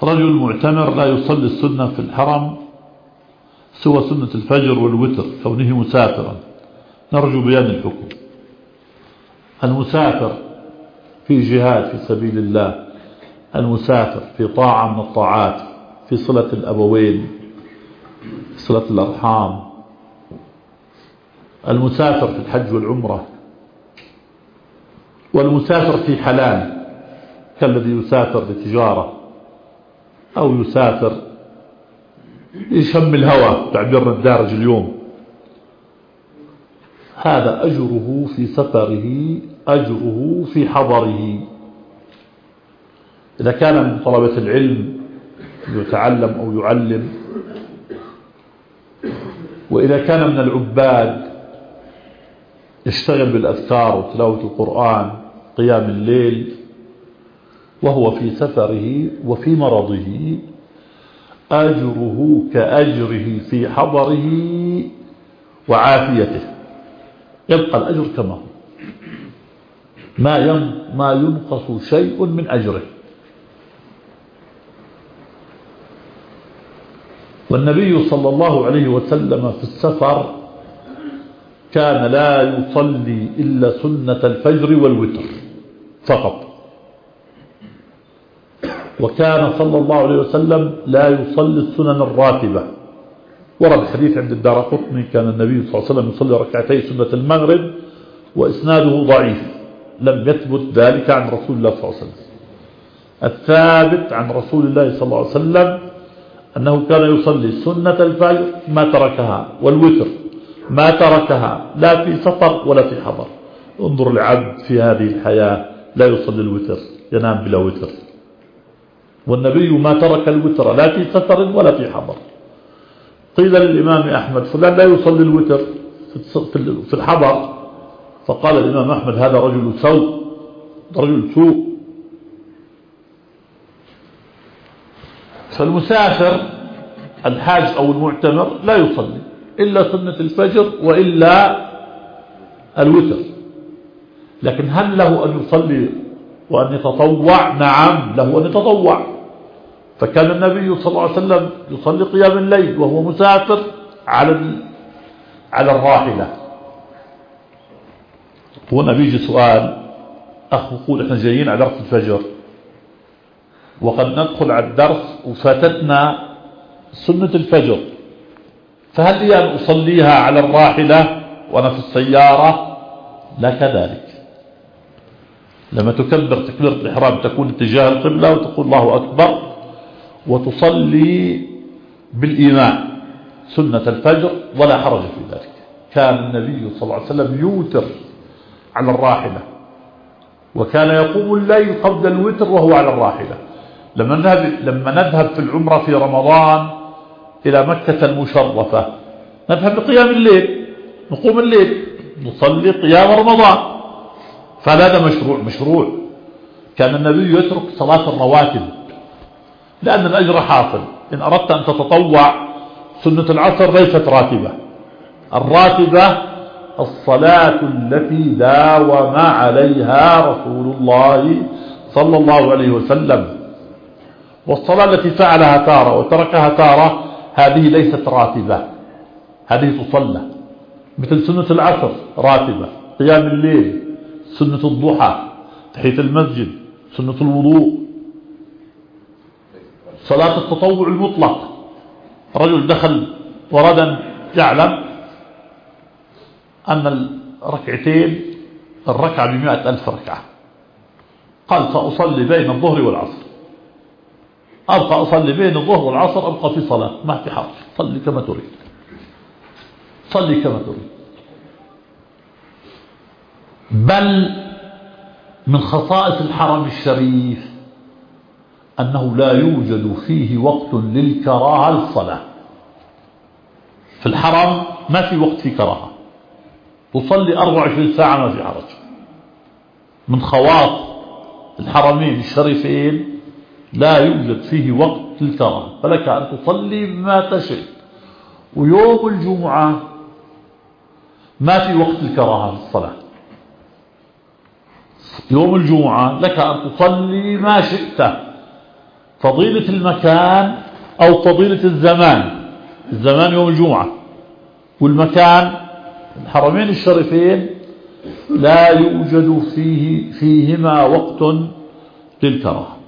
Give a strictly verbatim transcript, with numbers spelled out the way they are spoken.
رجل معتمر لا يصلي السنة في الحرم سوى سنة الفجر والوتر كونه مسافرا، نرجو بيان الحكم. المسافر في جهاد في سبيل الله، المسافر في طاعة من الطاعات، في صلة الأبوين، في صلة الأرحام، المسافر في الحج والعمرة، والمسافر في حلال كالذي يسافر لتجارة أو يسافر يشم الهوى تعبير الدارج اليوم، هذا أجره في سفره أجره في حضره. إذا كان من طلبة العلم يتعلم أو يعلم، وإذا كان من العباد يشتغل بالأذكار وتلاوة القرآن قيام الليل وهو في سفره وفي مرضه، أجره كأجره في حضره وعافيته، يبقى الأجر كما هو، ما ما ينقص شيء من أجره. والنبي صلى الله عليه وسلم في السفر كان لا يصلي إلا سنة الفجر والوتر فقط، وكان صلى الله عليه وسلم لا يصلي السنن الراتبة. ورد الحديث عند الدارقطني كان النبي صلى الله عليه وسلم يصلي ركعتي سنة المغرب وإسناده ضعيف، لم يثبت ذلك عن رسول الله صلى الله عليه وسلم. الثابت عن رسول الله صلى الله عليه وسلم أنه كان يصلي سنة الفجر ما تركها والوتر ما تركها لا في سفر ولا في حضر. انظر العبد في هذه الحياة لا يصلي الوتر، ينام بلا وتر، والنبي ما ترك الوتر لا في سفر ولا في حضر. قيل للإمام أحمد فلان لا يصلي الوتر في الحضر، فقال الإمام أحمد هذا رجل سوء، رجل سوء. فالمسافر الحاج أو المعتمر لا يصلي إلا سنة الفجر وإلا الوتر، لكن هل له أن يصلي وأن يتطوع؟ نعم له أن يتطوع. فكان النبي صلى الله عليه وسلم يصلي قيام الليل وهو مسافر على على الراحلة. هنا بيجي سؤال، أخ يقول إحنا جايين على درس الفجر وقد ندخل على الدرس وفاتتنا سنة الفجر، فهل لي أن أصليها على الراحلة وأنا في السيارة؟ لا كذلك. لما تكبر تكبيرة الإحرام تكون اتجاه القبلة وتقول الله أكبر وتصلي بالإيمان سنة الفجر ولا حرج في ذلك. كان النبي صلى الله عليه وسلم يوتر على الراحلة، وكان يقوم الليل قبل الوتر وهو على الراحلة. لما نذهب, لما نذهب في العمرة في رمضان إلى مكة المشرفة نذهب لقيام الليل، نقوم الليل نصلي قيام رمضان، فهذا مشروع مشروع. كان النبي يترك صلاة الرواتب لأن الأجر حاصل. إن أردت أن تتطوع سنة العصر ليست راتبة، الراتبة الصلاة التي داوم عليها رسول الله صلى الله عليه وسلم، والصلاة التي فعلها تارة وتركها تارة هذه ليست راتبة، هذه تصلى. مثل سنة العصر راتبة، قيام الليل، سنة الضحى، تحية المسجد، سنة الوضوء، صلاة التطوع المطلق. رجل دخل وردا يعلم أن الركعتين الركعة بمئة ألف ركعة، قال سأصلي بين الظهر والعصر، أبقى أصلي بين الظهر والعصر، أبقى في صلاة ما في حرج، صلي كما تريد، صلي كما تريد. بل من خصائص الحرم الشريف أنه لا يوجد فيه وقت للكراهة للصلاة. في الحرم ما في وقت في كراهة، تصلي أربع وعشرين ساعة ما في حرج. من خواص الحرمين الشريفين لا يوجد فيه وقت للكراهة، فلك أن تصلي ما تشاء. ويوم الجمعة ما في وقت الكراهة للصلاة، يوم الجمعة لك أن تصلي ما شئت، فضيلة المكان أو فضيلة الزمان. الزمان يوم الجمعة، والمكان الحرمين الشريفين لا يوجد فيه فيهما وقت للكراهة.